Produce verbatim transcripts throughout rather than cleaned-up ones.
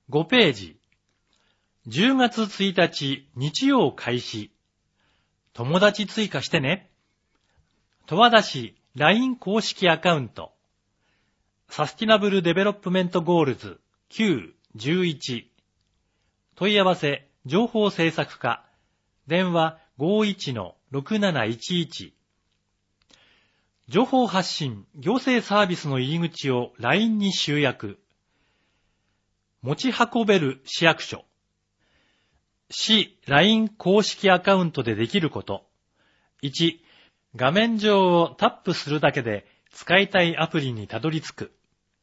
ごページ。じゅうがつついたち日曜開始。友達追加してね。十和田市 ライン 公式アカウント。サスティナブルデベロップメントゴールズきゅう、じゅういち。問い合わせ情報制作課。電話 ごーいちのろくなないちいち。情報発信、行政サービスの入り口を ライン に集約。持ち運べる市役所。市 ライン 公式アカウントでできること。いち、画面上をタップするだけで使いたいアプリにたどり着く。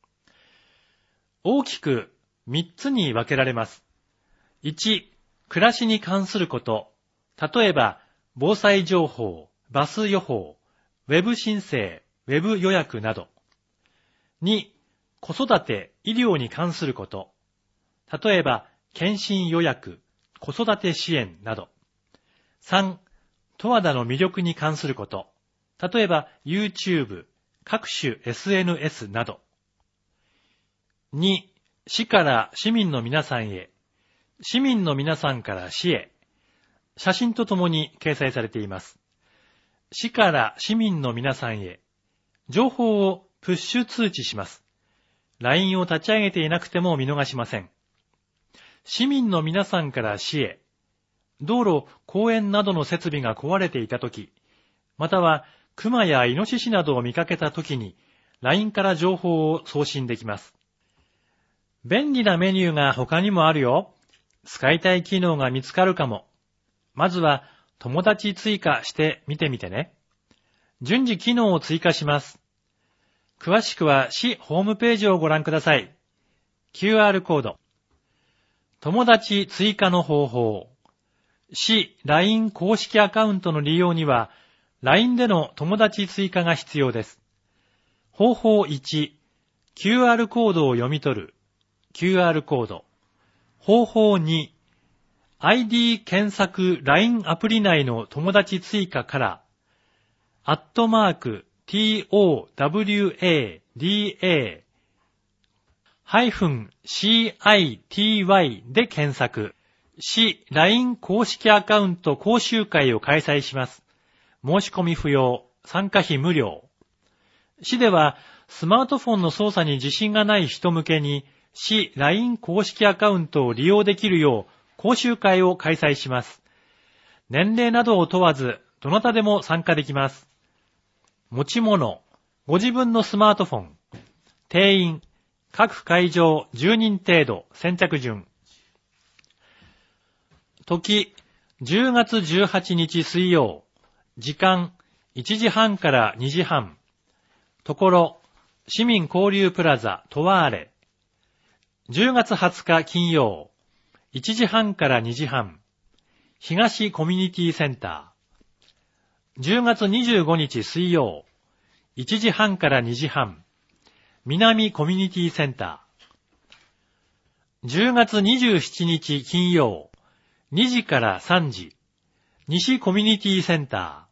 大きくみっつに分けられます。いち、暮らしに関すること。例えば、防災情報、バス予報、ウェブ申請、ウェブ予約など。に、子育て、医療に関すること。例えば、検診予約、子育て支援など。さん、十和田の魅力に関すること。例えば、YouTube、各種 エスエヌエス など。に、市から市民の皆さんへ、市民の皆さんから市へ、写真とともに掲載されています。市から市民の皆さんへ、情報をプッシュ通知します。ライン を立ち上げていなくても見逃しません。市民の皆さんから市へ、道路、公園などの設備が壊れていたとき、または熊やイノシシなどを見かけたときに、ライン から情報を送信できます。便利なメニューが他にもあるよ。使いたい機能が見つかるかも。まずは友達追加してみてみてね。順次機能を追加します。詳しくは市ホームページをご覧ください。キューアール コード。友達追加の方法。市 ライン 公式アカウントの利用には ライン での友達追加が必要です。方法いち、キューアール コードを読み取る。キューアール コード。方法に、アイディー 検索 ライン アプリ内の友達追加から、アットマーク トワハイフン シーアイティーワイ で検索。市 ライン 公式アカウント講習会を開催します。申し込み不要、参加費無料。市ではスマートフォンの操作に自信がない人向けに市 ライン 公式アカウントを利用できるよう講習会を開催します。年齢などを問わずどなたでも参加できます。持ち物、ご自分のスマートフォン、定員、各会場じゅうにん程度、先着順。時、じゅうがつじゅうはちにち水曜。時間、いちじはんからにじはん。ところ、市民交流プラザ、トワーレ。じゅうがつはつか金曜。いちじはんからにじはん。東コミュニティセンター。じゅうがつにじゅうごにち水曜。いちじはんからにじはん。南コミュニティセンター。じゅうがつにじゅうしちにち金曜。にじからさんじ。西コミュニティセンター。